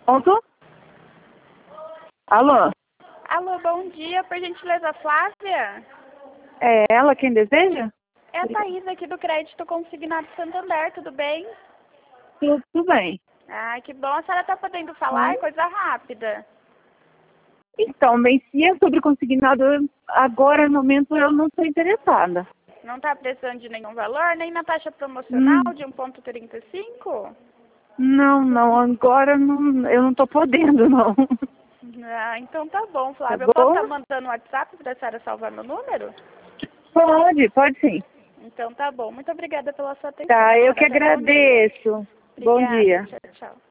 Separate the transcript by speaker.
Speaker 1: Pronto? Alô?
Speaker 2: Alô, bom dia, por gentileza, Flávia?
Speaker 1: É ela quem deseja?
Speaker 2: É a Thaís aqui do Crédito Consignado Santander, tudo bem?
Speaker 1: Tudo bem.
Speaker 2: Ah, que bom, a senhora tá podendo falar, é coisa rápida.
Speaker 1: Então, bem, se é sobre consignado, agora no momento eu não estou interessada.
Speaker 2: Não tá precisando de nenhum valor, nem na taxa promocional de 1,35?
Speaker 1: Não, agora não, eu não estou podendo, não.
Speaker 2: Ah, então tá bom,
Speaker 1: Tá
Speaker 2: Flávia. Eu posso estar
Speaker 1: bom?
Speaker 2: mandando um WhatsApp para a senhora salvar meu número?
Speaker 1: Pode sim.
Speaker 2: Então tá bom. Muito obrigada pela sua atenção.
Speaker 1: Tá,
Speaker 2: A
Speaker 1: eu
Speaker 2: senhora
Speaker 1: que
Speaker 2: tenha um bom dia.
Speaker 1: agradeço. Bom
Speaker 2: Obrigada.
Speaker 1: dia.
Speaker 2: Tchau, tchau.